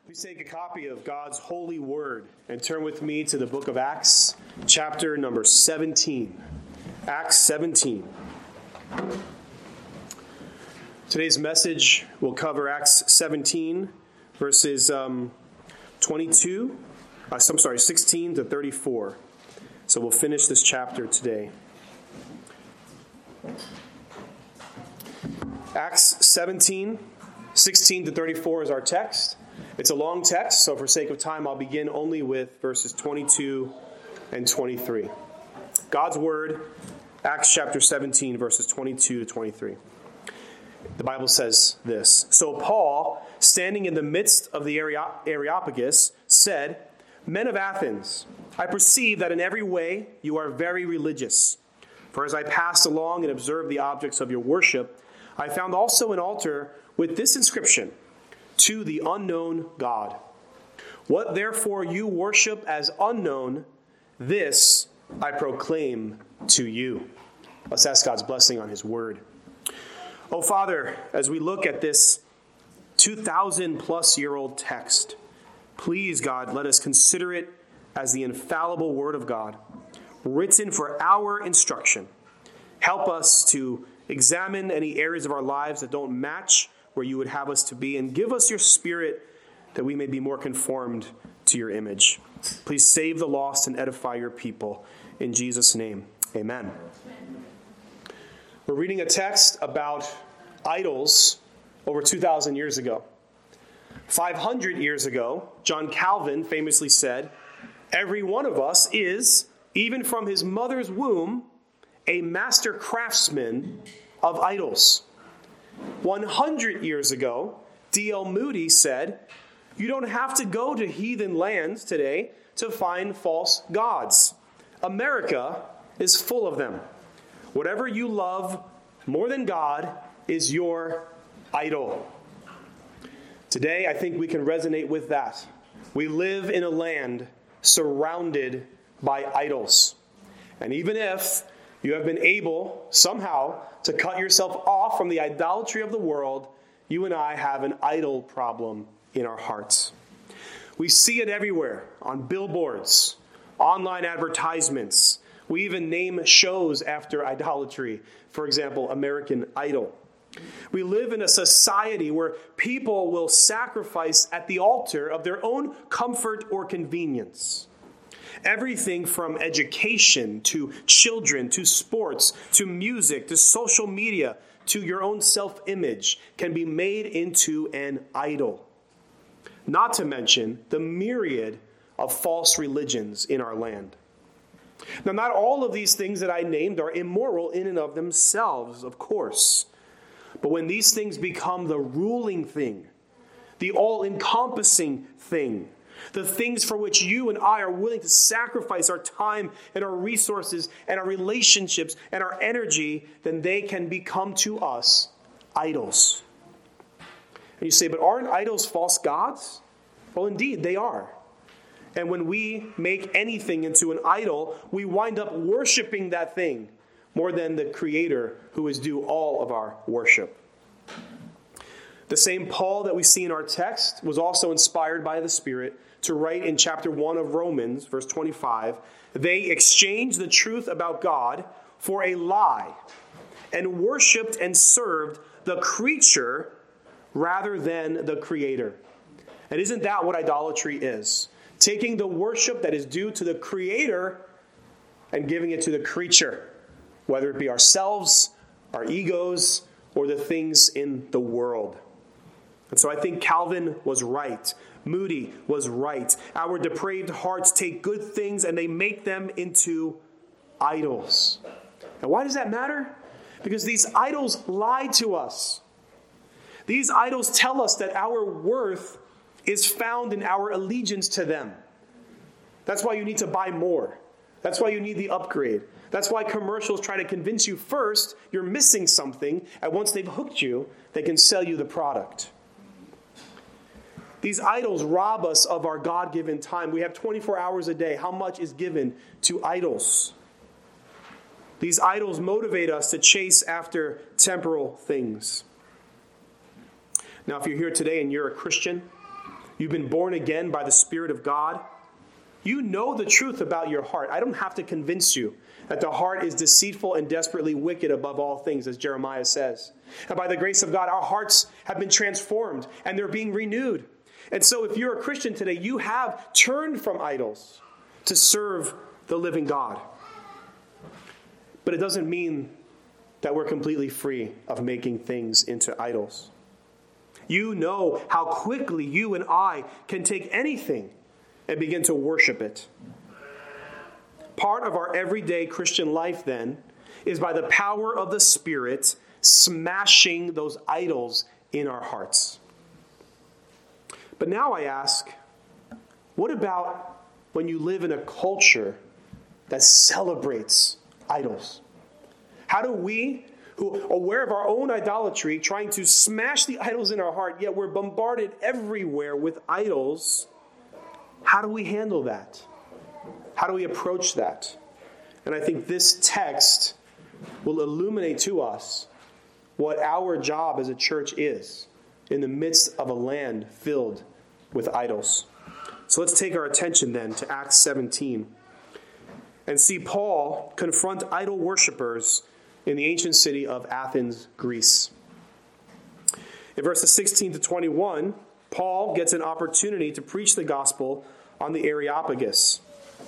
Please take a copy of God's holy word and turn with me to the book of Acts, chapter number 17. Acts 17. Today's message will cover Acts 17, verses 16 to 34. So we'll finish this chapter today. Acts 17, 16 to 34 is our text. It's a long text, so for sake of time, I'll begin only with verses 22 and 23. God's word, Acts chapter 17, verses 22 to 23. The Bible says this: So Paul, standing in the midst of the Areopagus, said, "Men of Athens, I perceive that in every way you are very religious. For as I passed along and observed the objects of your worship, I found also an altar with this inscription: To the unknown God. What therefore you worship as unknown, this I proclaim to you." Let's ask God's blessing on his word. Oh, Father, as we look at this 2,000-plus-year-old text, please, God, let us consider it as the infallible word of God, written for our instruction. Help us to examine any areas of our lives that don't match where you would have us to be, and give us your Spirit that we may be more conformed to your image. Please save the lost and edify your people. In Jesus' name, amen. We're reading a text about idols over 2,000 years ago. 500 years ago, John Calvin famously said, "Every one of us is, even from his mother's womb, a master craftsman of idols." 100 years ago, D.L. Moody said, "You don't have to go to heathen lands today to find false gods. America is full of them. Whatever you love more than God is your idol." Today, I think we can resonate with that. We live in a land surrounded by idols. And even if you have been able somehow to cut yourself off from the idolatry of the world, you and I have an idol problem in our hearts. We see it everywhere, on billboards, online advertisements. We even name shows after idolatry. For example, American Idol. We live in a society where people will sacrifice at the altar of their own comfort or convenience. Everything from education to children to sports to music to social media to your own self-image can be made into an idol. Not to mention the myriad of false religions in our land. Now, not all of these things that I named are immoral in and of themselves, of course. But when these things become the ruling thing, the all-encompassing thing, the things for which you and I are willing to sacrifice our time and our resources and our relationships and our energy, then they can become to us idols. And you say, but aren't idols false gods? Well, indeed, they are. And when we make anything into an idol, we wind up worshiping that thing more than the Creator who is due all of our worship. The same Paul that we see in our text was also inspired by the Spirit to write in chapter 1 of Romans, verse 25, "They exchanged the truth about God for a lie and worshipped and served the creature rather than the Creator." And isn't that what idolatry is? Taking the worship that is due to the Creator and giving it to the creature, whether it be ourselves, our egos, or the things in the world. And so I think Calvin was right. Moody was right. Our depraved hearts take good things and they make them into idols. And why does that matter? Because these idols lie to us. These idols tell us that our worth is found in our allegiance to them. That's why you need to buy more. That's why you need the upgrade. That's why commercials try to convince you first you're missing something, and once they've hooked you, they can sell you the product. These idols rob us of our God-given time. We have 24 hours a day. How much is given to idols? These idols motivate us to chase after temporal things. Now, if you're here today and you're a Christian, you've been born again by the Spirit of God, you know the truth about your heart. I don't have to convince you that the heart is deceitful and desperately wicked above all things, as Jeremiah says. And by the grace of God, our hearts have been transformed and they're being renewed. And so if you're a Christian today, you have turned from idols to serve the living God. But it doesn't mean that we're completely free of making things into idols. You know how quickly you and I can take anything and begin to worship it. Part of our everyday Christian life, then, is by the power of the Spirit smashing those idols in our hearts. But now I ask, what about when you live in a culture that celebrates idols? How do we, who are aware of our own idolatry, trying to smash the idols in our heart, yet we're bombarded everywhere with idols, how do we handle that? How do we approach that? And I think this text will illuminate to us what our job as a church is in the midst of a land filled with idols. So let's take our attention then to Acts 17 and see Paul confront idol worshipers in the ancient city of Athens, Greece. In verses 16 to 21, Paul gets an opportunity to preach the gospel on the Areopagus.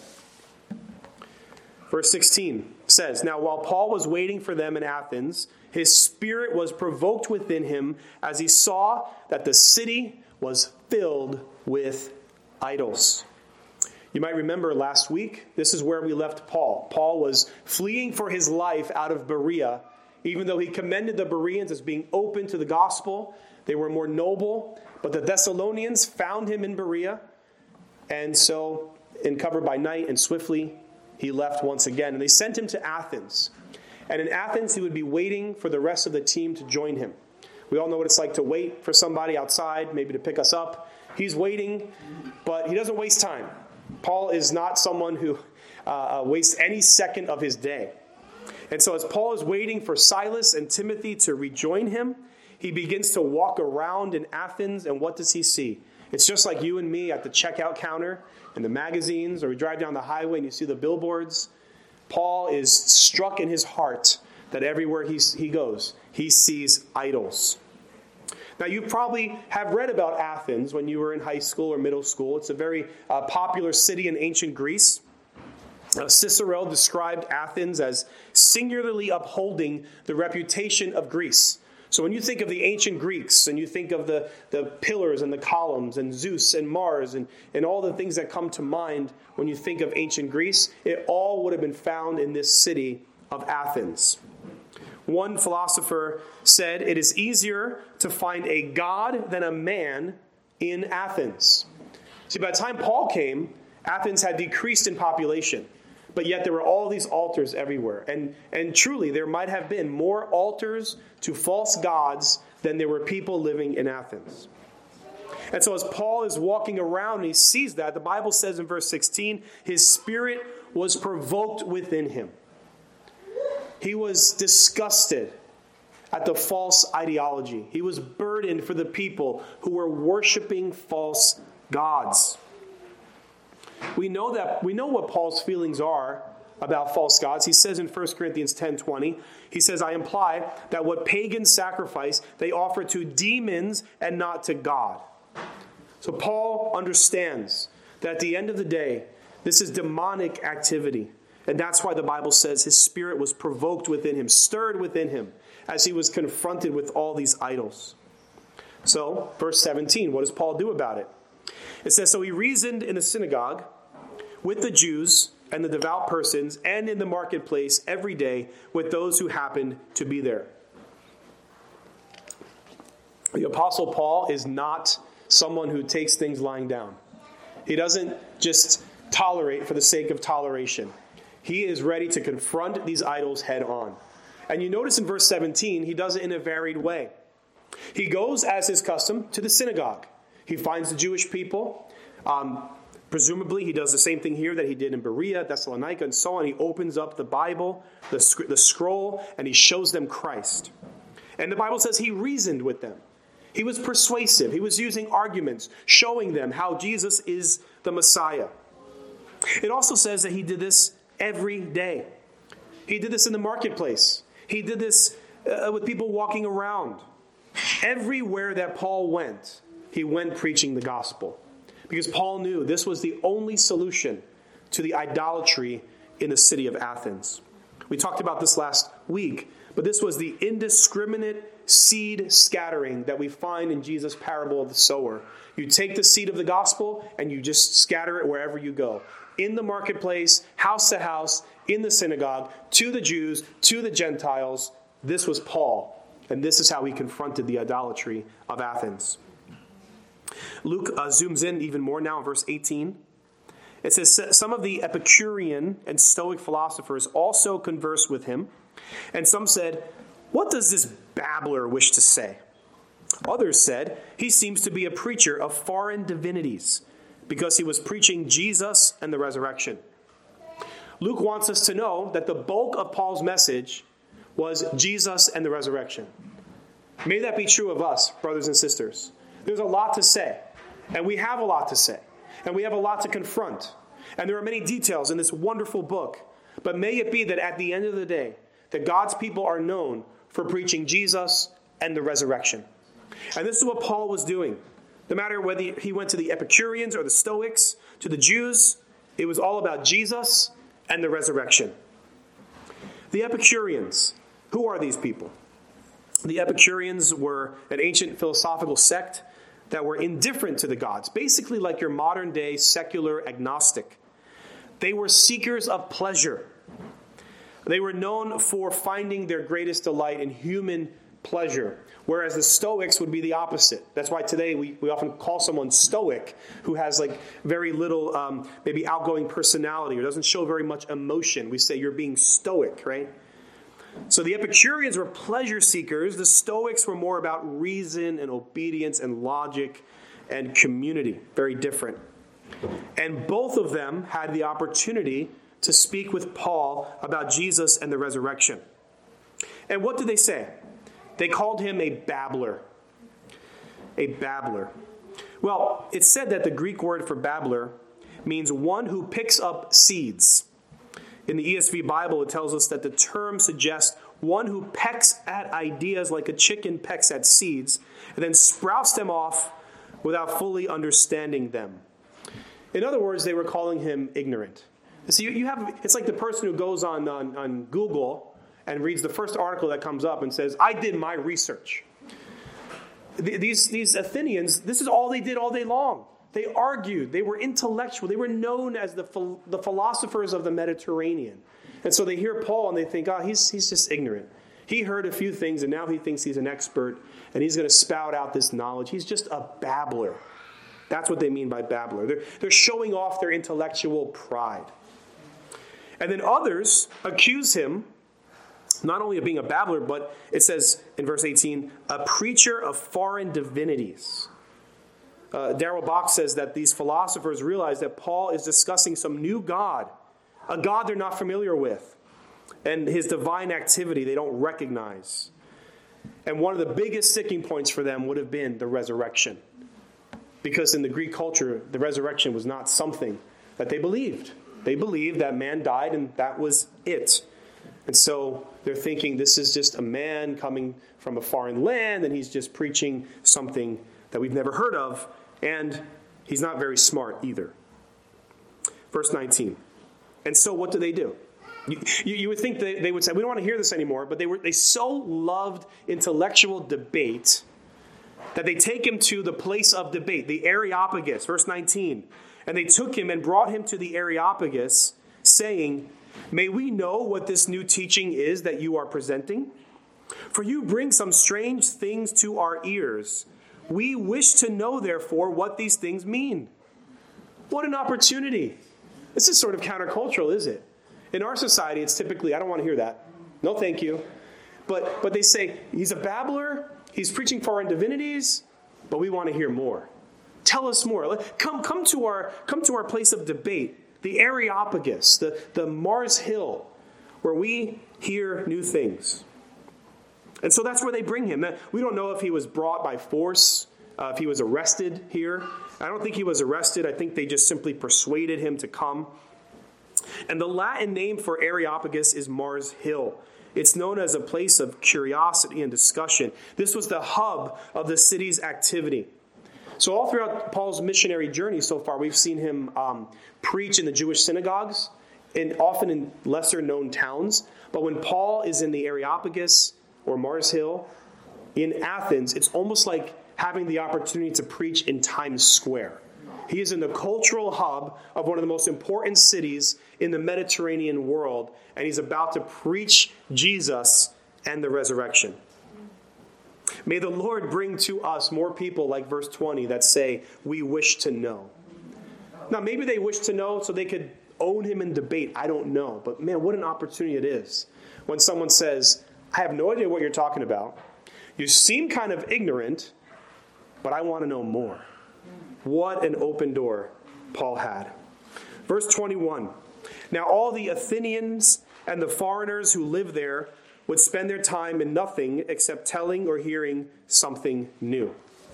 Verse 16 says, "Now while Paul was waiting for them in Athens, his spirit was provoked within him as he saw that the city was filled with idols." You might remember last week, this is where we left Paul. Paul was fleeing for his life out of Berea, even though he commended the Bereans as being open to the gospel. They were more noble, but the Thessalonians found him in Berea, and so, in cover by night and swiftly, he left once again. And they sent him to Athens. And in Athens, he would be waiting for the rest of the team to join him. We all know what it's like to wait for somebody outside, maybe to pick us up. He's waiting, but he doesn't waste time. Paul is not someone who wastes any second of his day. And so as Paul is waiting for Silas and Timothy to rejoin him, he begins to walk around in Athens, and what does he see? It's just like you and me at the checkout counter in the magazines, or we drive down the highway and you see the billboards. Paul is struck in his heart that everywhere he goes, he sees idols. Now, you probably have read about Athens when you were in high school or middle school. It's a very popular city in ancient Greece. Cicero described Athens as singularly upholding the reputation of Greece. So when you think of the ancient Greeks and you think of the pillars and the columns and Zeus and Mars and all the things that come to mind when you think of ancient Greece, it all would have been found in this city of Athens. One philosopher said, "It is easier to find a god than a man in Athens." See, by the time Paul came, Athens had decreased in population. But yet there were all these altars everywhere. And truly, there might have been more altars to false gods than there were people living in Athens. And so as Paul is walking around and he sees that, the Bible says in verse 16, his spirit was provoked within him. He was disgusted at the false ideology. He was burdened for the people who were worshiping false gods. We know what Paul's feelings are about false gods. He says in 1 Corinthians 10:20, he says, "I imply that what pagans sacrifice, they offer to demons and not to God." So Paul understands that at the end of the day, this is demonic activity. And that's why the Bible says his spirit was provoked within him, stirred within him, as he was confronted with all these idols. So, verse 17, what does Paul do about it? It says, "So he reasoned in the synagogue with the Jews and the devout persons and in the marketplace every day with those who happened to be there." The Apostle Paul is not someone who takes things lying down. He doesn't just tolerate for the sake of toleration. He is ready to confront these idols head on. And you notice in verse 17, he does it in a varied way. He goes, as his custom, to the synagogue. He finds the Jewish people. Presumably, he does the same thing here that he did in Berea, Thessalonica, and so on. He opens up the Bible, the scroll, and he shows them Christ. And the Bible says he reasoned with them. He was persuasive. He was using arguments, showing them how Jesus is the Messiah. It also says that he did this every day. He did this in the marketplace. He did this with people walking around. Everywhere that Paul went, he went preaching the gospel. Because Paul knew this was the only solution to the idolatry in the city of Athens. We talked about this last week, but this was the indiscriminate seed scattering that we find in Jesus' parable of the sower. You take the seed of the gospel and you just scatter it wherever you go. In the marketplace, house to house, in the synagogue, to the Jews, to the Gentiles. This was Paul, and this is how he confronted the idolatry of Athens. Luke zooms in even more now in verse 18. It says, some of the Epicurean and Stoic philosophers also conversed with him, and some said, "What does this babbler wish to say?" Others said, "He seems to be a preacher of foreign divinities, because he was preaching Jesus and the resurrection." Luke wants us to know that the bulk of Paul's message was Jesus and the resurrection. May that be true of us, brothers and sisters. There's a lot to say, and we have a lot to say, and we have a lot to confront. And there are many details in this wonderful book. But may it be that at the end of the day, that God's people are known for preaching Jesus and the resurrection. And this is what Paul was doing. No matter whether he went to the Epicureans or the Stoics, to the Jews, it was all about Jesus and the resurrection. The Epicureans, who are these people? The Epicureans were an ancient philosophical sect that were indifferent to the gods, basically like your modern day secular agnostic. They were seekers of pleasure. They were known for finding their greatest delight in human pleasure, whereas the Stoics would be the opposite. That's why today we often call someone stoic, who has like very little maybe outgoing personality or doesn't show very much emotion. We say you're being stoic, right? So the Epicureans were pleasure seekers. The Stoics were more about reason and obedience and logic and community. Very different. And both of them had the opportunity to speak with Paul about Jesus and the resurrection. And what did they say? They called him a babbler. A babbler. Well, it's said that the Greek word for babbler means one who picks up seeds. In the ESV Bible, it tells us that the term suggests one who pecks at ideas like a chicken pecks at seeds and then sprouts them off without fully understanding them. In other words, they were calling him ignorant. So it's like the person who goes on Google and reads the first article that comes up and says, "I did my research." These Athenians, this is all they did all day long. They argued. They were intellectual. They were known as the philosophers of the Mediterranean. And so they hear Paul and they think, he's just ignorant. He heard a few things and now he thinks he's an expert and he's going to spout out this knowledge. He's just a babbler. That's what they mean by babbler. They're showing off their intellectual pride. And then others accuse him not only of being a babbler, but it says in verse 18, a preacher of foreign divinities. Darrell Bock says that these philosophers realize that Paul is discussing some new God, a God they're not familiar with, and his divine activity they don't recognize. And one of the biggest sticking points for them would have been the resurrection. Because in the Greek culture, the resurrection was not something that they believed. They believed that man died and that was it. And so they're thinking this is just a man coming from a foreign land and he's just preaching something that we've never heard of. And he's not very smart either. Verse 19. And so what do? You would think they would say, we don't want to hear this anymore. But they so loved intellectual debate that they take him to the place of debate, the Areopagus, verse 19. And they took him and brought him to the Areopagus, saying, "May we know what this new teaching is that you are presenting? For you bring some strange things to our ears. We wish to know, therefore, what these things mean." What an opportunity. This is sort of countercultural, is it? In our society, it's typically, I don't want to hear that. No, thank you. But they say, he's a babbler, he's preaching foreign divinities, but we want to hear more. Tell us more. Come to our place of debate, the Areopagus, the Mars Hill, where we hear new things. And so that's where they bring him. We don't know if he was brought by force, if he was arrested here. I don't think he was arrested. I think they just simply persuaded him to come. And the Latin name for Areopagus is Mars Hill. It's known as a place of curiosity and discussion. This was the hub of the city's activity. So all throughout Paul's missionary journey so far, we've seen him preach in the Jewish synagogues, and often in lesser known towns. But when Paul is in the Areopagus or Mars Hill in Athens, it's almost like having the opportunity to preach in Times Square. He is in the cultural hub of one of the most important cities in the Mediterranean world, and he's about to preach Jesus and the resurrection. May the Lord bring to us more people like verse 20 that say, we wish to know. Now, maybe they wish to know so they could own him in debate. I don't know. But man, what an opportunity it is when someone says, I have no idea what you're talking about. You seem kind of ignorant, but I want to know more. What an open door Paul had. Verse 21. Now all the Athenians and the foreigners who live there would spend their time in nothing except telling or hearing something new.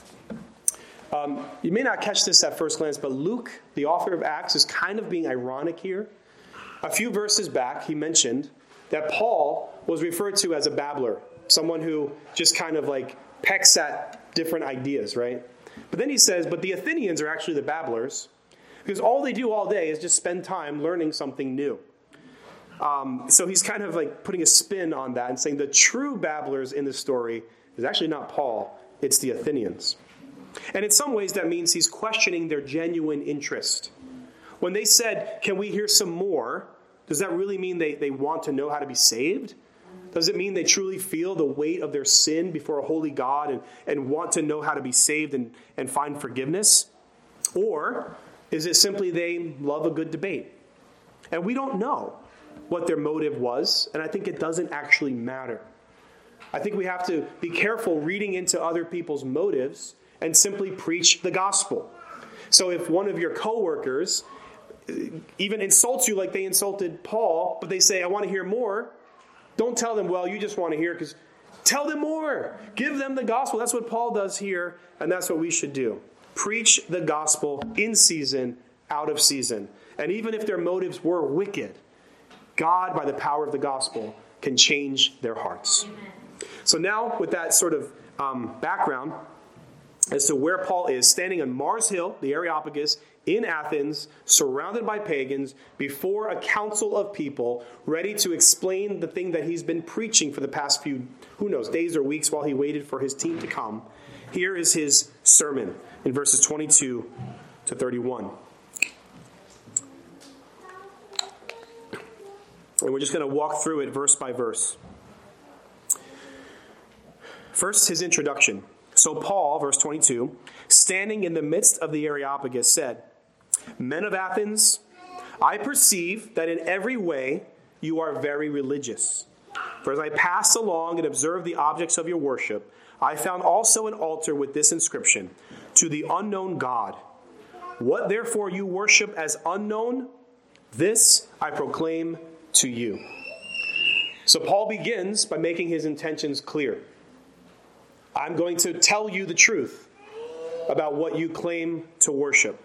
You may not catch this at first glance, but Luke, the author of Acts, is kind of being ironic here. A few verses back, he mentioned that Paul was referred to as a babbler, someone who just kind of like pecks at different ideas, right? But then he says, but the Athenians are actually the babblers, because all they do all day is just spend time learning something new. So he's kind of like putting a spin on that and saying the true babblers in the story is actually not Paul, it's the Athenians. And in some ways that means he's questioning their genuine interest. When they said, can we hear some more? Does that really mean they want to know how to be saved? Does it mean they truly feel the weight of their sin before a holy God and want to know how to be saved and find forgiveness? Or is it simply they love a good debate? And we don't know what their motive was, and I think it doesn't actually matter. I think we have to be careful reading into other people's motives and simply preach the gospel. So if one of your coworkers even insults you like they insulted Paul, but they say, I want to hear more, don't tell them, well, you just want to hear, because tell them more. Give them the gospel. That's what Paul does here, and that's what we should do. Preach the gospel in season, out of season. And even if their motives were wicked, God, by the power of the gospel, can change their hearts. Amen. So now, with that sort of background as to where Paul is, standing on Mars Hill, the Areopagus, in Athens, surrounded by pagans, before a council of people, ready to explain the thing that he's been preaching for the past few, who knows, days or weeks while he waited for his team to come. Here is his sermon in verses 22 to 31. And we're just going to walk through it verse by verse. First, his introduction. So Paul, verse 22, standing in the midst of the Areopagus, said, Men of Athens, I perceive that in every way you are very religious. For as I passed along and observed the objects of your worship, I found also an altar with this inscription, To the unknown God. What therefore you worship as unknown, this I proclaim to you. So Paul begins by making his intentions clear. I'm going to tell you the truth about what you claim to worship.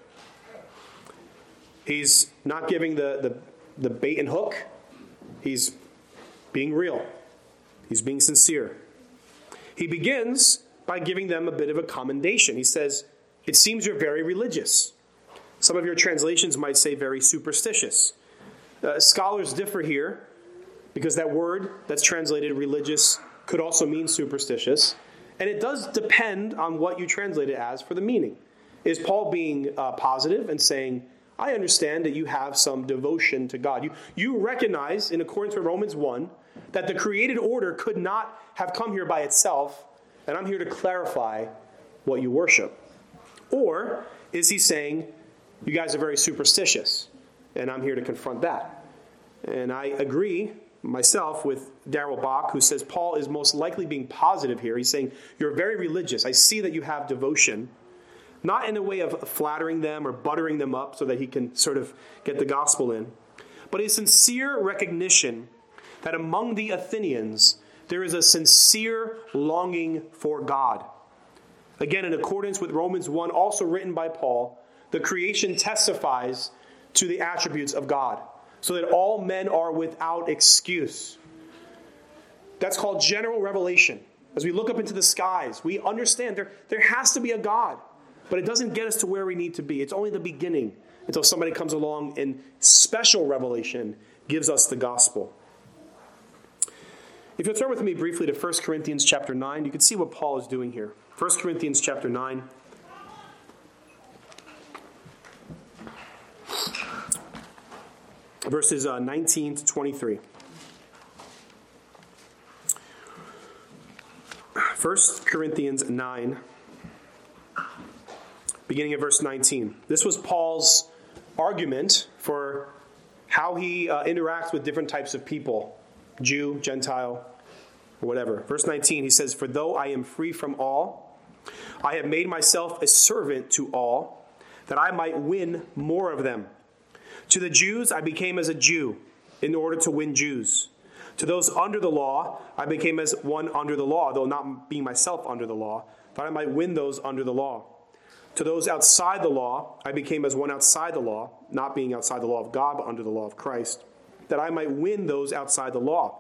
He's not giving the bait and hook. He's being real. He's being sincere. He begins by giving them a bit of a commendation. He says, it seems you're very religious. Some of your translations might say very superstitious. Scholars differ here because that word that's translated religious could also mean superstitious. And it does depend on what you translate it as for the meaning. Is Paul being positive and saying, I understand that you have some devotion to God. You recognize, in accordance with Romans 1, that the created order could not have come here by itself, and I'm here to clarify what you worship. Or is he saying, you guys are very superstitious, and I'm here to confront that? And I agree myself with Darrell Bach, who says Paul is most likely being positive here. He's saying, you're very religious. I see that you have devotion. Not in a way of flattering them or buttering them up so that he can sort of get the gospel in, but a sincere recognition that among the Athenians, there is a sincere longing for God. Again, in accordance with Romans 1, also written by Paul, the creation testifies to the attributes of God, so that all men are without excuse. That's called general revelation. As we look up into the skies, we understand there has to be a God, but it doesn't get us to where we need to be. It's only the beginning until somebody comes along and special revelation gives us the gospel. If you'll turn with me briefly to 1 Corinthians chapter 9, you can see what Paul is doing here. 1 Corinthians chapter 9. Verses 19 to 23. 1 Corinthians 9, beginning at verse 19. This was Paul's argument for how he interacts with different types of people, Jew, Gentile, or whatever. Verse 19, he says, "For though I am free from all, I have made myself a servant to all, that I might win more of them. To the Jews I became as a Jew, in order to win Jews. To those under the law, I became as one under the law, though not being myself under the law, that I might win those under the law. To those outside the law, I became as one outside the law, not being outside the law of God, but under the law of Christ, that I might win those outside the law.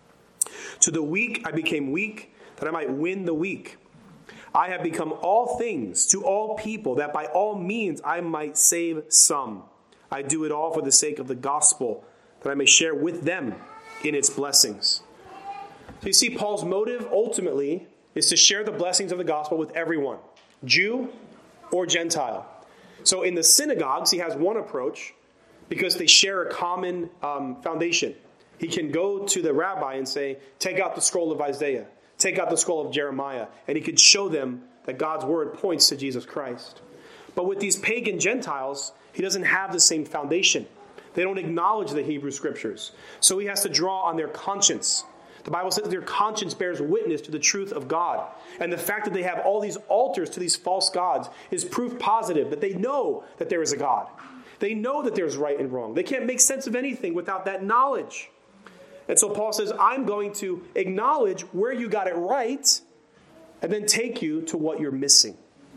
To the weak, I became weak, that I might win the weak. I have become all things to all people, that by all means I might save some. I do it all for the sake of the gospel, that I may share with them in its blessings." So you see, Paul's motive ultimately is to share the blessings of the gospel with everyone, Jew or Gentile. So in the synagogues, he has one approach because they share a common foundation. He can go to the rabbi and say, take out the scroll of Isaiah, take out the scroll of Jeremiah, and he could show them that God's word points to Jesus Christ. But with these pagan Gentiles, he doesn't have the same foundation. They don't acknowledge the Hebrew Scriptures. So he has to draw on their conscience. The Bible says that their conscience bears witness to the truth of God. And the fact that they have all these altars to these false gods is proof positive that they know that there is a God. They know that there's right and wrong. They can't make sense of anything without that knowledge. And so Paul says, I'm going to acknowledge where you got it right and then take you to what you're missing.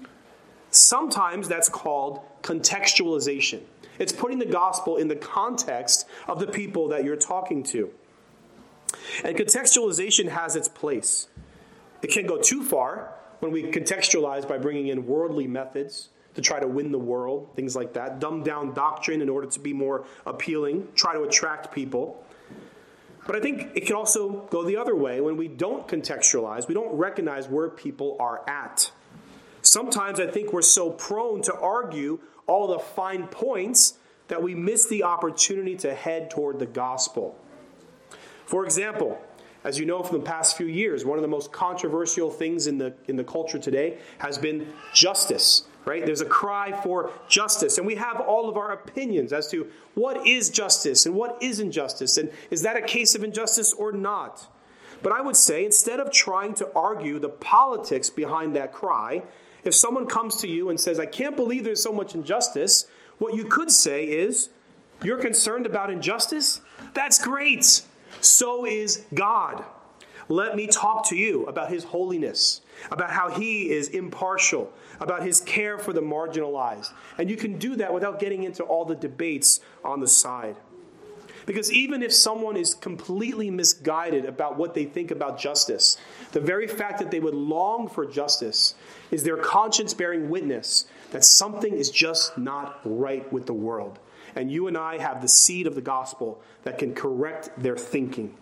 Sometimes that's called contextualization. It's putting the gospel in the context of the people that you're talking to. And contextualization has its place. It can go too far when we contextualize by bringing in worldly methods to try to win the world, things like that. Dumb down doctrine in order to be more appealing, try to attract people. But I think it can also go the other way when we don't contextualize, we don't recognize where people are at. Sometimes I think we're so prone to argue all the fine points that we miss the opportunity to head toward the gospel. For example, as you know from the past few years, one of the most controversial things in the culture today has been justice, right? There's a cry for justice, and we have all of our opinions as to what is justice and what isn't justice, and is that a case of injustice or not? But I would say, instead of trying to argue the politics behind that cry, if someone comes to you and says, I can't believe there's so much injustice, what you could say is, you're concerned about injustice? That's great. So is God. Let me talk to you about his holiness, about how he is impartial, about his care for the marginalized. And you can do that without getting into all the debates on the side. Because even if someone is completely misguided about what they think about justice, the very fact that they would long for justice is their conscience bearing witness that something is just not right with the world. And you and I have the seed of the gospel that can correct their thinking.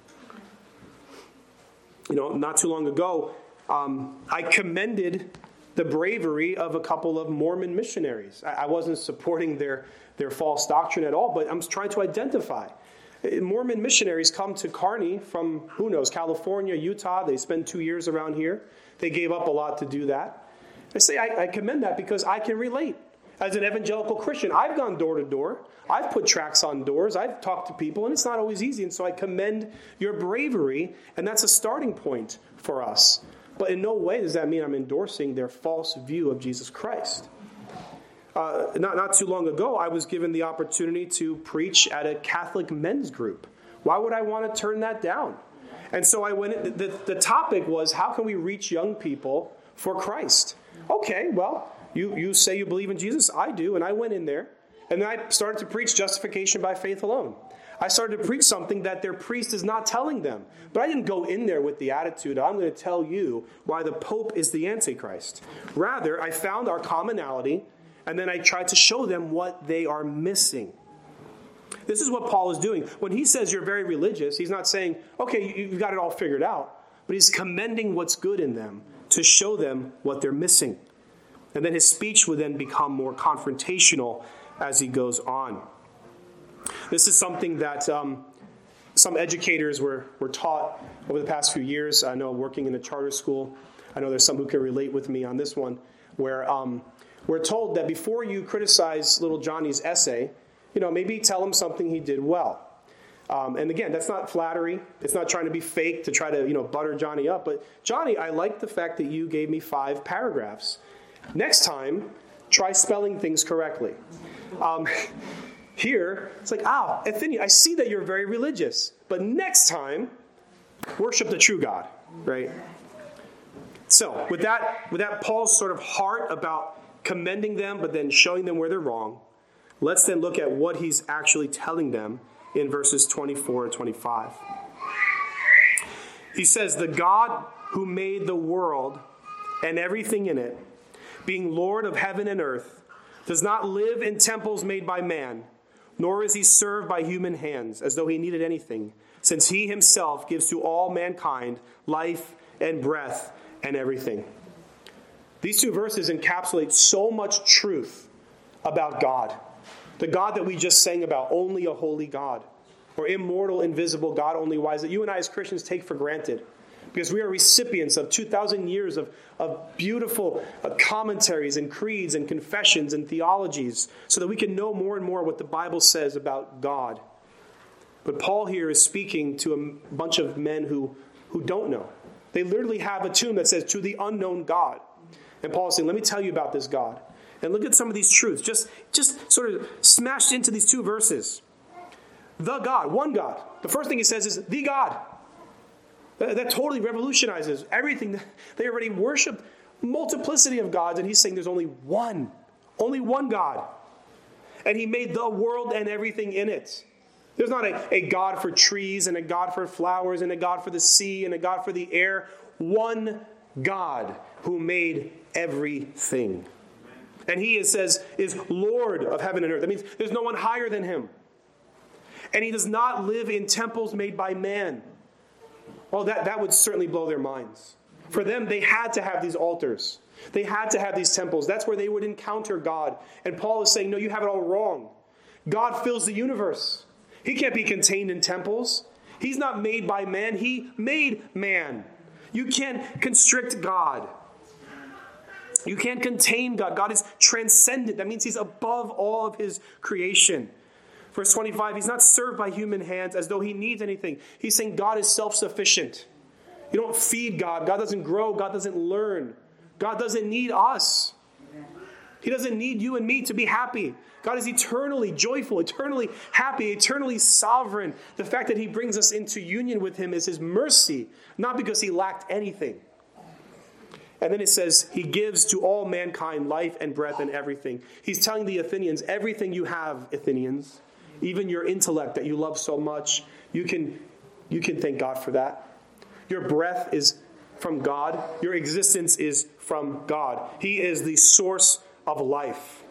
You know, not too long ago, I commended the bravery of a couple of Mormon missionaries. I wasn't supporting their false doctrine at all, but I'm trying to identify. Mormon missionaries come to Kearney from, who knows, California, Utah. They spend 2 years around here. They gave up a lot to do that. I say I commend that because I can relate. As an evangelical Christian, I've gone door to door. I've put tracts on doors. I've talked to people, and it's not always easy. And so I commend your bravery, and that's a starting point for us. But in no way does that mean I'm endorsing their false view of Jesus Christ. Not too long ago, I was given the opportunity to preach at a Catholic men's group. Why would I want to turn that down? And so I went, the topic was, how can we reach young people for Christ? Okay, well, you say you believe in Jesus. I do. And I went in there. And then I started to preach justification by faith alone. I started to preach something that their priest is not telling them. But I didn't go in there with the attitude, I'm going to tell you why the Pope is the Antichrist. Rather, I found our commonality, and then I tried to show them what they are missing. This is what Paul is doing. When he says you're very religious, he's not saying, okay, you've got it all figured out. But he's commending what's good in them to show them what they're missing. And then his speech would then become more confrontational as he goes on. This is something that some educators were taught over the past few years. I know working in a charter school, I know there's some who can relate with me on this one, where we're told that before you criticize little Johnny's essay, maybe tell him something he did well. And again, that's not flattery. It's not trying to be fake to try to, butter Johnny up. But Johnny, I like the fact that you gave me 5 paragraphs. Next time, try spelling things correctly. Here, it's like, Athenian, I see that you're very religious. But next time, worship the true God, right? So, with that Paul's sort of heart about commending them, but then showing them where they're wrong, let's then look at what he's actually telling them in verses 24 and 25. He says, the God who made the world and everything in it, being Lord of heaven and earth, does not live in temples made by man, nor is he served by human hands, as though he needed anything, since he himself gives to all mankind life and breath and everything. These 2 verses encapsulate so much truth about God. The God that we just sang about, only a holy God, or immortal, invisible, God only wise, that you and I as Christians take for granted. Because we are recipients of 2,000 years of beautiful commentaries and creeds and confessions and theologies so that we can know more and more what the Bible says about God. But Paul here is speaking to a bunch of men who don't know. They literally have a tomb that says, to the unknown God. And Paul is saying, let me tell you about this God. And look at some of these truths, just sort of smashed into these 2 verses. The God, one God. The first thing he says is, the God. That totally revolutionizes everything. They already worship multiplicity of gods, and he's saying there's only one God. And he made the world and everything in it. There's not a God for trees and a God for flowers and a God for the sea and a God for the air. One God who made everything. And he, it says, is Lord of heaven and earth. That means there's no one higher than him. And he does not live in temples made by man. Well, that would certainly blow their minds. For them, they had to have these altars. They had to have these temples. That's where they would encounter God. And Paul is saying, no, you have it all wrong. God fills the universe. He can't be contained in temples. He's not made by man. He made man. You can't constrict God. You can't contain God. God is transcendent. That means he's above all of his creation. Verse 25, he's not served by human hands as though he needs anything. He's saying God is self-sufficient. You don't feed God. God doesn't grow. God doesn't learn. God doesn't need us. He doesn't need you and me to be happy. God is eternally joyful, eternally happy, eternally sovereign. The fact that he brings us into union with him is his mercy, not because he lacked anything. And then it says, he gives to all mankind life and breath and everything. He's telling the Athenians, everything you have, Athenians, even your intellect that you love so much, you can thank God for that. Your breath is from God. Your existence is from God. He is the source of life.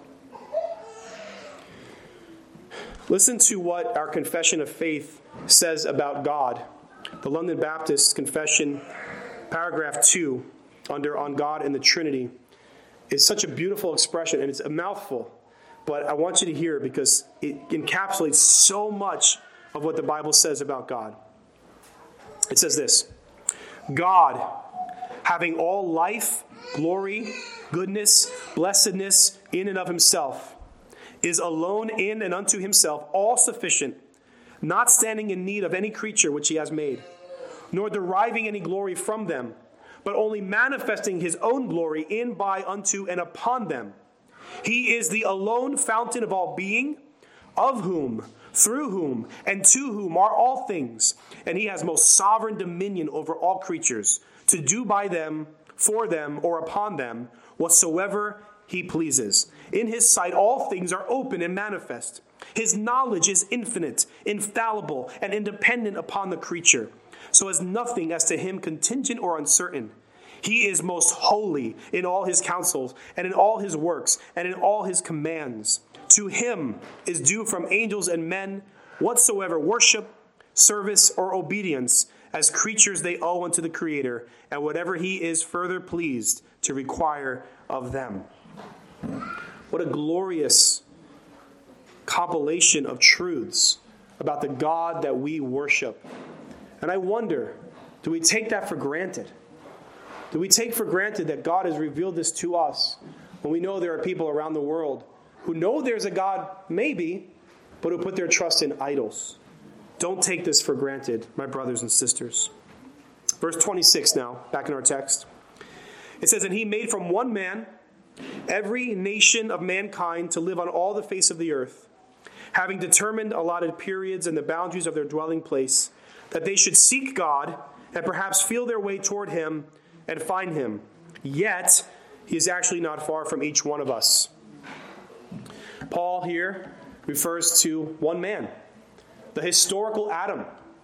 Listen to what our confession of faith says about God. The London Baptist Confession, paragraph 2, under On God and the Trinity, is such a beautiful expression, and it's a mouthful. But I want you to hear it because it encapsulates so much of what the Bible says about God. It says this: God, having all life, glory, goodness, blessedness in and of himself, is alone in and unto himself all sufficient, not standing in need of any creature which he has made, nor deriving any glory from them, but only manifesting his own glory in, by, unto, and upon them. He is the alone fountain of all being, of whom, through whom, and to whom are all things, and he has most sovereign dominion over all creatures, to do by them, for them, or upon them, whatsoever he pleases. In his sight all things are open and manifest. His knowledge is infinite, infallible, and independent upon the creature, so as nothing as to him contingent or uncertain. He is most holy in all his counsels, and in all his works, and in all his commands. To him is due from angels and men whatsoever worship, service, or obedience, as creatures they owe unto the Creator, and whatever he is further pleased to require of them. What a glorious compilation of truths about the God that we worship. And I wonder, do we take that for granted? Do we take for granted that God has revealed this to us when we know there are people around the world who know there's a God, maybe, but who put their trust in idols? Don't take this for granted, my brothers and sisters. Verse 26 now, back in our text. It says, "And he made from one man every nation of mankind to live on all the face of the earth, having determined allotted periods and the boundaries of their dwelling place, that they should seek God and perhaps feel their way toward him and find him. Yet he is actually not far from each one of us." Paul here refers to one man, the historical Adam.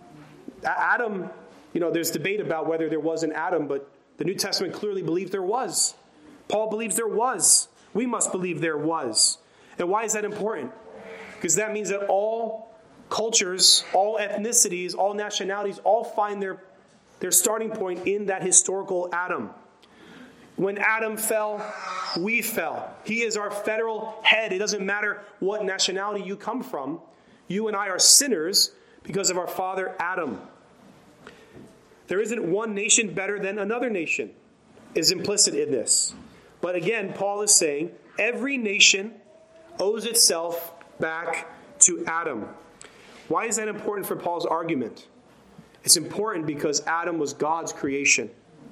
Adam, there's debate about whether there was an Adam, but the New Testament clearly believes there was. Paul believes there was. We must believe there was. And why is that important? Because that means that all cultures, all ethnicities, all nationalities, all find their starting point in that historical Adam. When Adam fell, we fell. He is our federal head. It doesn't matter what nationality you come from. You and I are sinners because of our father Adam. There isn't one nation better than another nation, is implicit in this. But again, Paul is saying every nation owes itself back to Adam. Why is that important for Paul's argument? It's important because Adam was God's creation.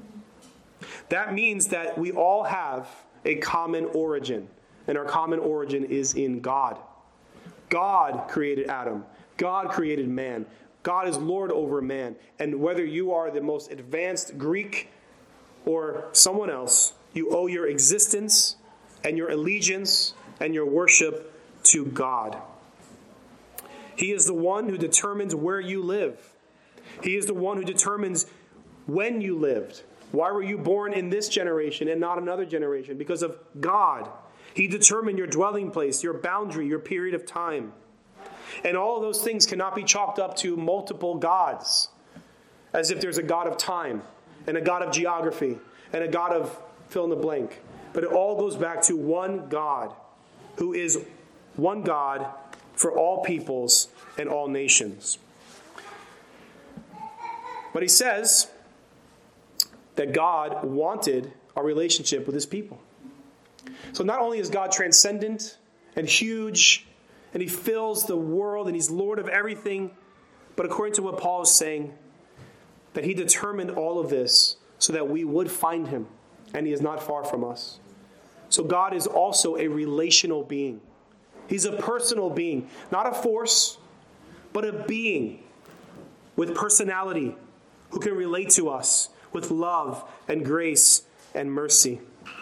That means that we all have a common origin, and our common origin is in God. God created Adam. God created man. God is Lord over man. And whether you are the most advanced Greek or someone else, you owe your existence and your allegiance and your worship to God. He is the one who determines where you live. He is the one who determines when you lived. Why were you born in this generation and not another generation? Because of God. He determined your dwelling place, your boundary, your period of time. And all of those things cannot be chalked up to multiple gods, as if there's a God of time and a God of geography and a God of fill in the blank. But it all goes back to one God, who is one God for all peoples and all nations. But he says that God wanted a relationship with his people. So not only is God transcendent and huge, and he fills the world, and he's Lord of everything, but according to what Paul is saying, that he determined all of this so that we would find him, and he is not far from us. So God is also a relational being. He's a personal being, not a force, but a being with personality who can relate to us with love and grace and mercy.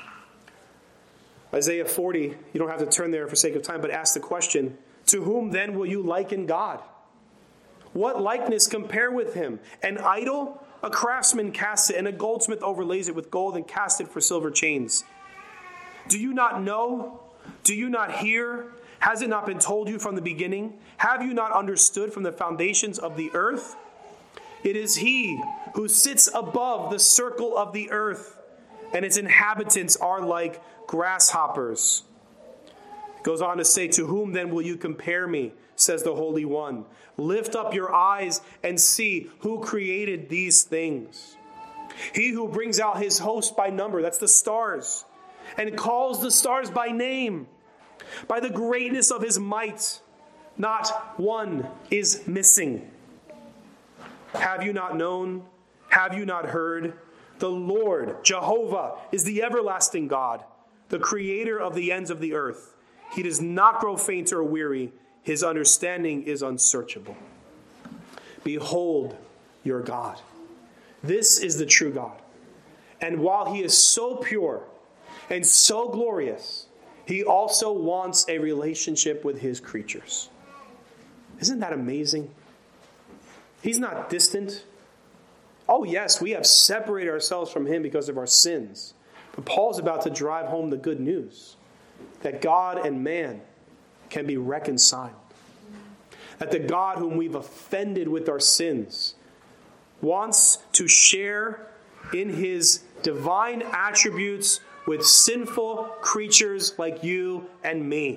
Isaiah 40, you don't have to turn there for sake of time, but ask the question, to whom then will you liken God? What likeness compare with him? An idol? A craftsman casts it, and a goldsmith overlays it with gold and casts it for silver chains. Do you not know? Do you not hear? Has it not been told you from the beginning? Have you not understood from the foundations of the earth? It is he who sits above the circle of the earth, and its inhabitants are like grasshoppers. It goes on to say, to whom then will you compare me, says the Holy One. Lift up your eyes and see who created these things. He who brings out his host by number, that's the stars, and calls the stars by name. By the greatness of his might, not one is missing. Have you not known? Have you not heard? The Lord, Jehovah, is the everlasting God, the creator of the ends of the earth. He does not grow faint or weary. his understanding is unsearchable. Behold your God. This is the true God. And while he is so pure and so glorious, he also wants a relationship with his creatures. Isn't that amazing? He's not distant. Oh yes, we have separated ourselves from him because of our sins. But Paul's about to drive home the good news that God and man can be reconciled. That the God whom we've offended with our sins wants to share in his divine attributes with sinful creatures like you and me.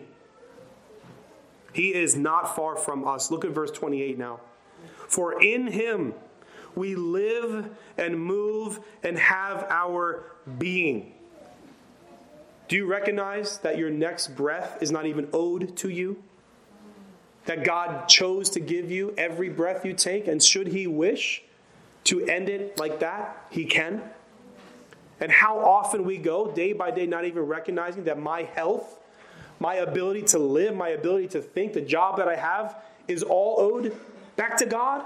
He is not far from us. Look at verse 28 now. For in him we live and move and have our being. Do you recognize that your next breath is not even owed to you? That God chose to give you every breath you take, and should he wish to end it like that, he can. And how often we go day by day not even recognizing that my health, my ability to live, my ability to think, the job that I have is all owed back to God.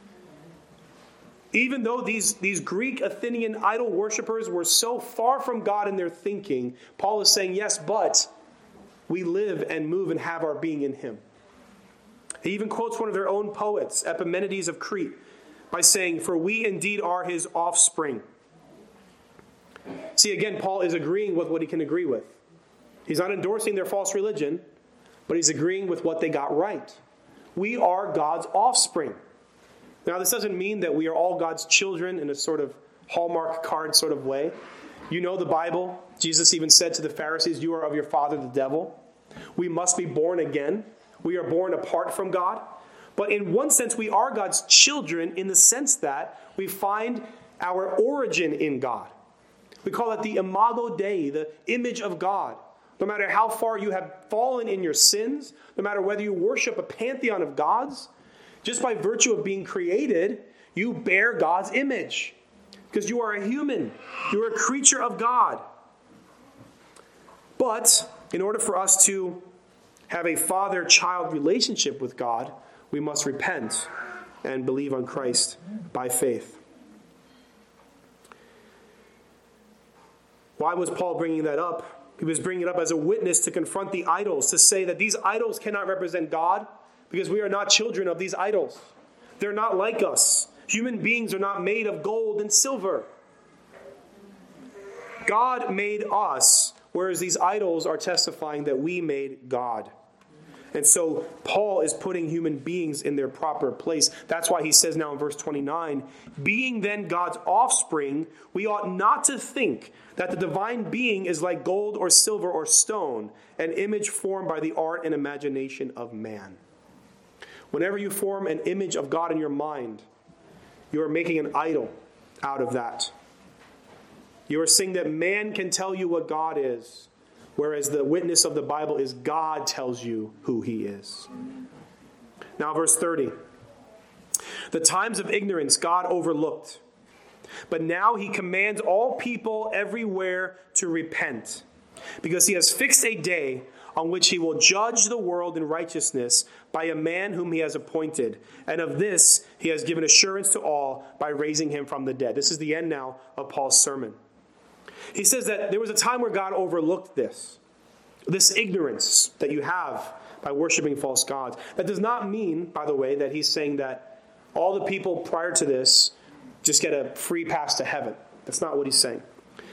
Even though these Greek Athenian idol worshippers were so far from God in their thinking, Paul is saying, yes, but we live and move and have our being in him. He even quotes one of their own poets, Epimenides of Crete, by saying, for we indeed are his offspring. See, again, Paul is agreeing with what he can agree with. He's not endorsing their false religion, but he's agreeing with what they got right. We are God's offspring. Now, this doesn't mean that we are all God's children in a sort of Hallmark card sort of way. You know the Bible. Jesus even said to the Pharisees, you are of your father, the devil. We must be born again. We are born apart from God. But in one sense, we are God's children in the sense that we find our origin in God. We call it the imago Dei, the image of God. No matter how far you have fallen in your sins, no matter whether you worship a pantheon of gods, just by virtue of being created, you bear God's image. Because you are a human. You are a creature of God. But in order for us to have a father-child relationship with God, we must repent and believe on Christ by faith. Why was Paul bringing that up? He was bringing it up as a witness to confront the idols, to say that these idols cannot represent God because we are not children of these idols. They're not like us. Human beings are not made of gold and silver. God made us, whereas these idols are testifying that we made God. And so Paul is putting human beings in their proper place. That's why he says now in verse 29, being then God's offspring, we ought not to think that the divine being is like gold or silver or stone, an image formed by the art and imagination of man. Whenever you form an image of God in your mind, you are making an idol out of that. You are saying that man can tell you what God is, whereas the witness of the Bible is God tells you who he is. Now, verse 30. The times of ignorance God overlooked, but now he commands all people everywhere to repent, because he has fixed a day on which he will judge the world in righteousness by a man whom he has appointed. And of this he has given assurance to all by raising him from the dead. This is the end now of Paul's sermon. He says that there was a time where God overlooked this ignorance that you have by worshiping false gods. That does not mean, by the way, that he's saying that all the people prior to this just get a free pass to heaven. That's not what he's saying.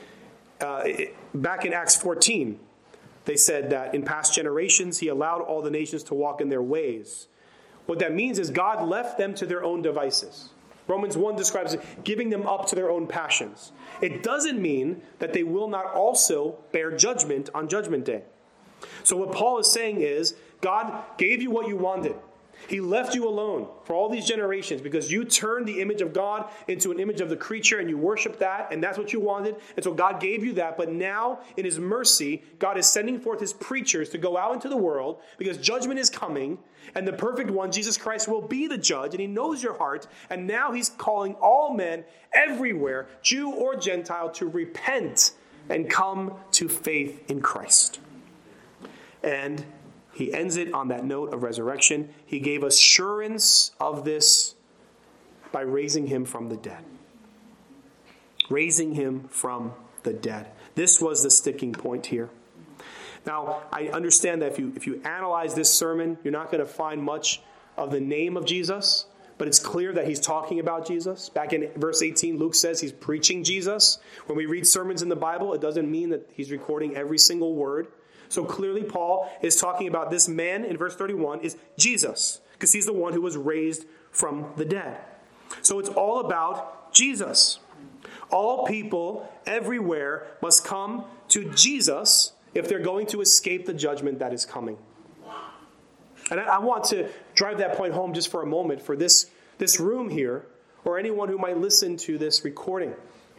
Back in Acts 14, they said that in past generations, he allowed all the nations to walk in their ways. What that means is God left them to their own devices. Romans 1 describes it, giving them up to their own passions. It doesn't mean that they will not also bear judgment on Judgment Day. So what Paul is saying is, God gave you what you wanted. He left you alone for all these generations because you turned the image of God into an image of the creature and you worshiped that, and that's what you wanted. And so God gave you that. But now, in his mercy, God is sending forth his preachers to go out into the world because judgment is coming, and the perfect one, Jesus Christ, will be the judge, and he knows your heart. And now he's calling all men everywhere, Jew or Gentile, to repent and come to faith in Christ. And he ends it on that note of resurrection. He gave assurance of this by raising him from the dead. Raising him from the dead. This was the sticking point here. Now, I understand that if you analyze this sermon, you're not going to find much of the name of Jesus, but it's clear that he's talking about Jesus. Back in verse 18, Luke says he's preaching Jesus. When we read sermons in the Bible, it doesn't mean that he's recording every single word. So clearly Paul is talking about this man in verse 31 is Jesus, because he's the one who was raised from the dead. So it's all about Jesus. All people everywhere must come to Jesus if they're going to escape the judgment that is coming. And I want to drive that point home just for a moment for this room here, or anyone who might listen to this recording.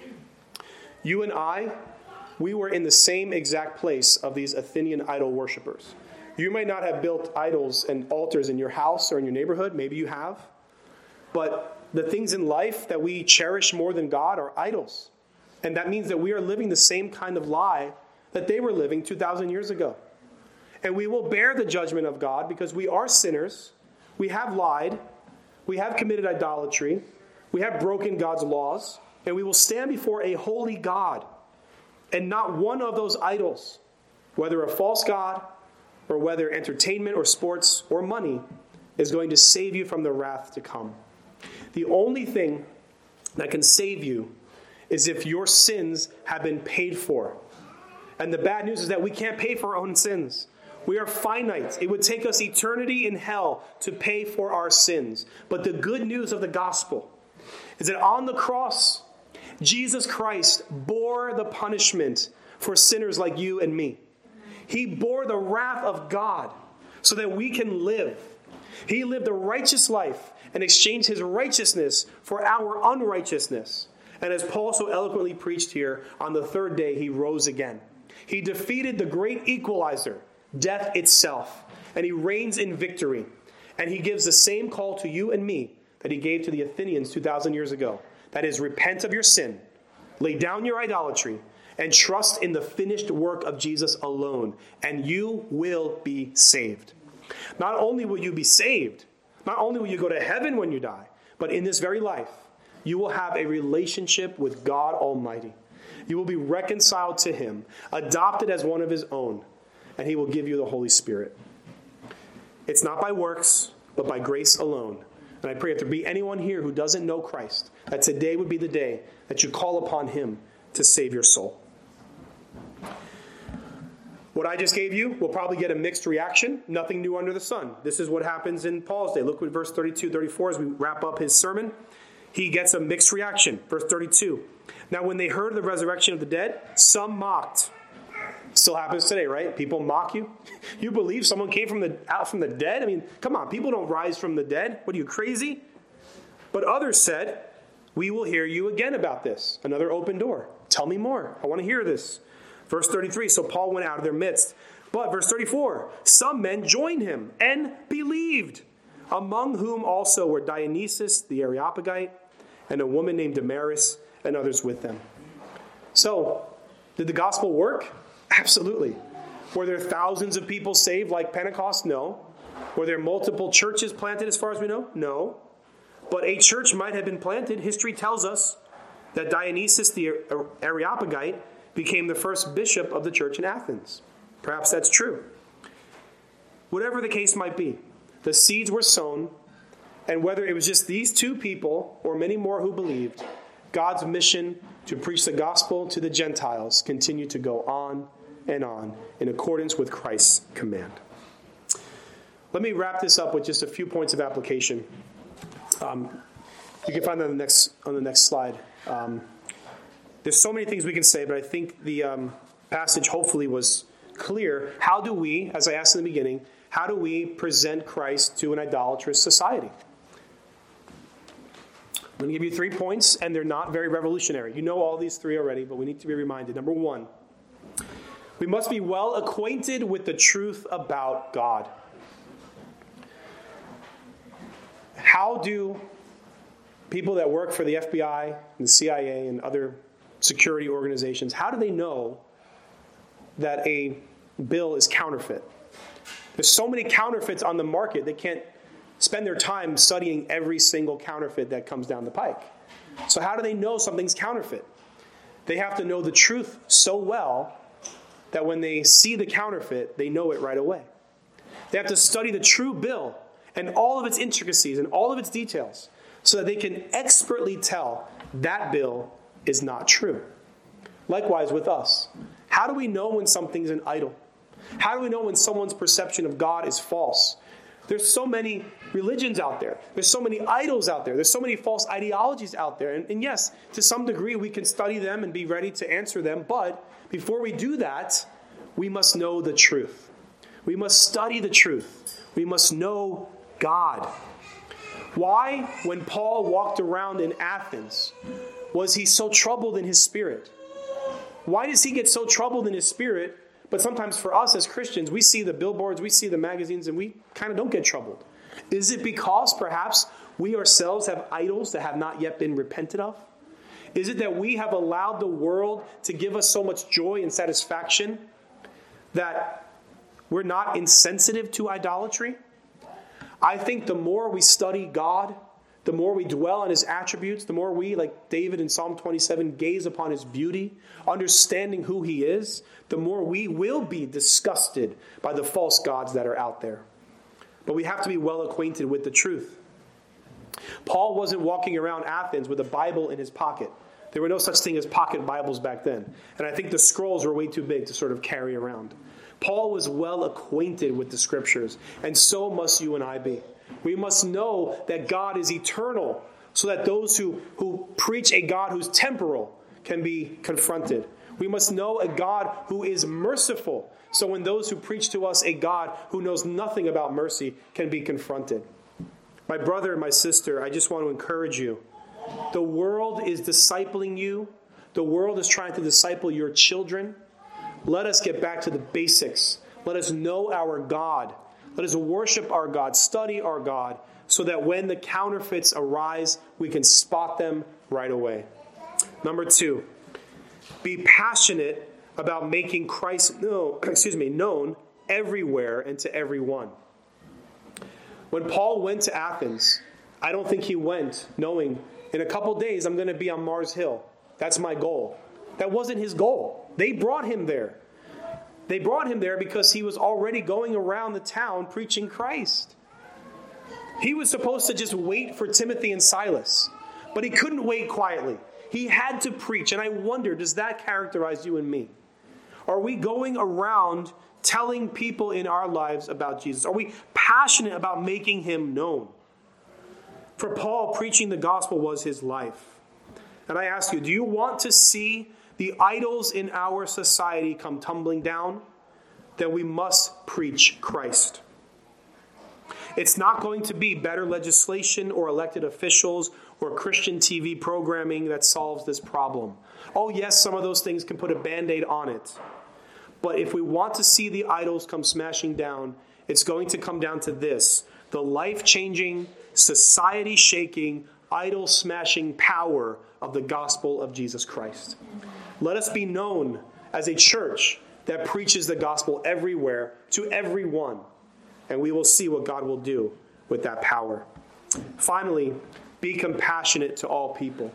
You and I, we were in the same exact place of these Athenian idol worshipers. You might not have built idols and altars in your house or in your neighborhood. Maybe you have. But the things in life that we cherish more than God are idols. And that means that we are living the same kind of lie that they were living 2,000 years ago. And we will bear the judgment of God because we are sinners. We have lied. We have committed idolatry. We have broken God's laws. And we will stand before a holy God. And not one of those idols, whether a false god or whether entertainment or sports or money, is going to save you from the wrath to come. The only thing that can save you is if your sins have been paid for. And the bad news is that we can't pay for our own sins. We are finite. It would take us eternity in hell to pay for our sins. But the good news of the gospel is that on the cross, Jesus Christ bore the punishment for sinners like you and me. He bore the wrath of God so that we can live. He lived a righteous life and exchanged his righteousness for our unrighteousness. And as Paul so eloquently preached here, on the third day he rose again. He defeated the great equalizer, death itself, and he reigns in victory. And he gives the same call to you and me that he gave to the Athenians 2,000 years ago. That is, repent of your sin, lay down your idolatry, and trust in the finished work of Jesus alone, and you will be saved. Not only will you be saved, not only will you go to heaven when you die, but in this very life, you will have a relationship with God Almighty. You will be reconciled to him, adopted as one of his own, and he will give you the Holy Spirit. It's not by works, but by grace alone. And I pray if there be anyone here who doesn't know Christ, that today would be the day that you call upon him to save your soul. What I just gave you will probably get a mixed reaction. Nothing new under the sun. This is what happens in Paul's day. Look at verse 32, 34 as we wrap up his sermon. He gets a mixed reaction. Verse 32. Now when they heard of the resurrection of the dead, some mocked. Still happens today, right? People mock you. You believe someone came out from the dead? I mean, come on, people don't rise from the dead. What are you, crazy? But others said, we will hear you again about this. Another open door. Tell me more. I want to hear this. Verse 33, so Paul went out of their midst. But verse 34, some men joined him and believed, among whom also were Dionysius the Areopagite and a woman named Damaris and others with them. So, did the gospel work? Absolutely. Were there thousands of people saved like Pentecost? No. Were there multiple churches planted as far as we know? No. But a church might have been planted. History tells us that Dionysius the Areopagite became the first bishop of the church in Athens. Perhaps that's true. Whatever the case might be, the seeds were sown, and whether it was just these two people or many more who believed, God's mission to preach the gospel to the Gentiles continued to go on and on in accordance with Christ's command. Let me wrap this up with just a few points of application. You can find that on the next slide. There's so many things we can say, but I think the passage hopefully was clear. How do we, as I asked in the beginning, how do we present Christ to an idolatrous society? I'm going to give you 3 points, and they're not very revolutionary. You know all these 3 already, but we need to be reminded. Number 1, we must be well acquainted with the truth about God. How do people that work for the FBI and the CIA and other security organizations, how do they know that a bill is counterfeit? There's so many counterfeits on the market, they can't spend their time studying every single counterfeit that comes down the pike. So how do they know something's counterfeit? They have to know the truth so well that when they see the counterfeit, they know it right away. They have to study the true bill and all of its intricacies and all of its details so that they can expertly tell that bill is not true. Likewise with us. How do we know when something's an idol? How do we know when someone's perception of God is false? There's so many religions out there. There's so many idols out there. There's so many false ideologies out there. And yes, to some degree, we can study them and be ready to answer them. But before we do that, we must know the truth. We must study the truth. We must know God. Why, when Paul walked around in Athens, was he so troubled in his spirit? Why does he get so troubled in his spirit? But sometimes for us as Christians, we see the billboards, we see the magazines, and we kind of don't get troubled. Is it because perhaps we ourselves have idols that have not yet been repented of? Is it that we have allowed the world to give us so much joy and satisfaction that we're not insensitive to idolatry? I think the more we study God, the more we dwell on his attributes, the more we, like David in Psalm 27, gaze upon his beauty, understanding who he is, the more we will be disgusted by the false gods that are out there. But we have to be well acquainted with the truth. Paul wasn't walking around Athens with a Bible in his pocket. There were no such thing as pocket Bibles back then. And I think the scrolls were way too big to sort of carry around. Paul was well acquainted with the scriptures, and so must you and I be. We must know that God is eternal, so that those who preach a God who's temporal can be confronted. We must know a God who is merciful, so when those who preach to us a God who knows nothing about mercy can be confronted. My brother and my sister, I just want to encourage you. The world is discipling you. The world is trying to disciple your children. Let us get back to the basics. Let us know our God. Let us worship our God, study our God, so that when the counterfeits arise, we can spot them right away. Number 2, be passionate about making Christ known everywhere and to everyone. When Paul went to Athens, I don't think he went knowing, in a couple days I'm going to be on Mars Hill. That's my goal. That wasn't his goal. They brought him there. They brought him there because he was already going around the town preaching Christ. He was supposed to just wait for Timothy and Silas, but he couldn't wait quietly. He had to preach, and I wonder, does that characterize you and me? Are we going around telling people in our lives about Jesus? Are we passionate about making him known? For Paul, preaching the gospel was his life. And I ask you, do you want to see the idols in our society come tumbling down? Then we must preach Christ. It's not going to be better legislation or elected officials or Christian TV programming that solves this problem. Oh yes, some of those things can put a Band-Aid on it. But if we want to see the idols come smashing down, it's going to come down to this: the life-changing, society-shaking, idol-smashing power of the gospel of Jesus Christ. Let us be known as a church that preaches the gospel everywhere to everyone, and we will see what God will do with that power. Finally, be compassionate to all people.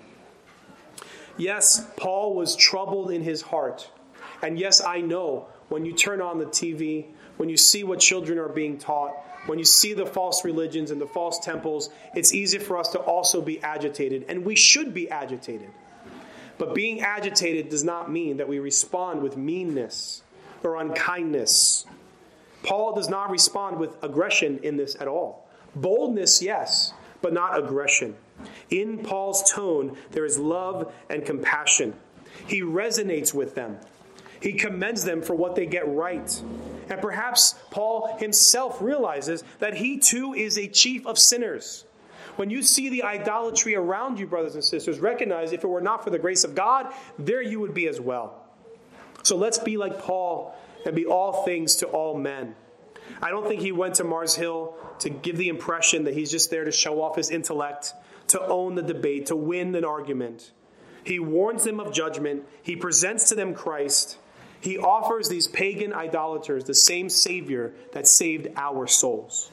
Yes, Paul was troubled in his heart. And yes, I know when you turn on the TV, when you see what children are being taught, when you see the false religions and the false temples, it's easy for us to also be agitated, and we should be agitated. But being agitated does not mean that we respond with meanness or unkindness. Paul does not respond with aggression in this at all. Boldness, yes, but not aggression. In Paul's tone, there is love and compassion. He resonates with them. He commends them for what they get right. And perhaps Paul himself realizes that he too is a chief of sinners. When you see the idolatry around you, brothers and sisters, recognize if it were not for the grace of God, there you would be as well. So let's be like Paul and be all things to all men. I don't think he went to Mars Hill to give the impression that he's just there to show off his intellect, to own the debate, to win an argument. He warns them of judgment. He presents to them Christ. He offers these pagan idolaters the same Savior that saved our souls.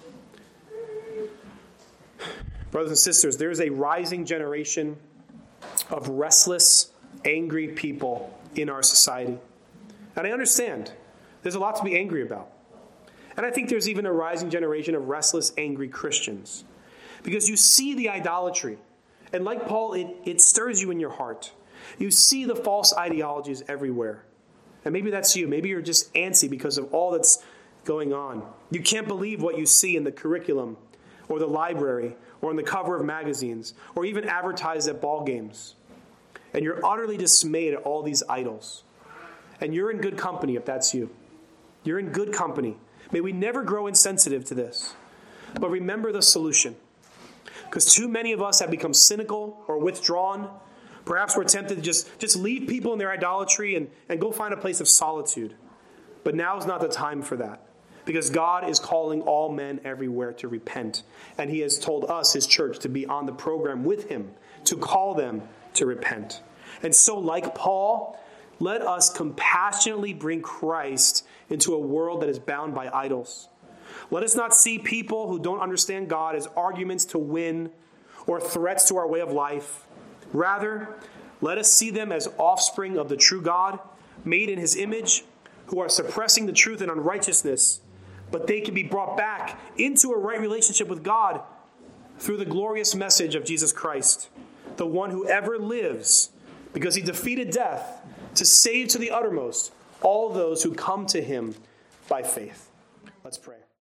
Brothers and sisters, there is a rising generation of restless, angry people in our society. And I understand there's a lot to be angry about. And I think there's even a rising generation of restless, angry Christians. Because you see the idolatry. And like Paul, it stirs you in your heart. You see the false ideologies everywhere. And maybe that's you. Maybe you're just antsy because of all that's going on. You can't believe what you see in the curriculum or the library or on the cover of magazines or even advertised at ball games. And you're utterly dismayed at all these idols. And you're in good company if that's you. You're in good company. May we never grow insensitive to this. But remember the solution. Because too many of us have become cynical or withdrawn. Perhaps we're tempted to just leave people in their idolatry and go find a place of solitude. But now is not the time for that. Because God is calling all men everywhere to repent. And he has told us, his church, to be on the program with him, to call them to repent. And so, like Paul, let us compassionately bring Christ into a world that is bound by idols. Let us not see people who don't understand God as arguments to win or threats to our way of life. Rather, let us see them as offspring of the true God, made in his image, who are suppressing the truth in unrighteousness, but they can be brought back into a right relationship with God through the glorious message of Jesus Christ, the one who ever lives, because he defeated death to save to the uttermost all those who come to him by faith. Let's pray.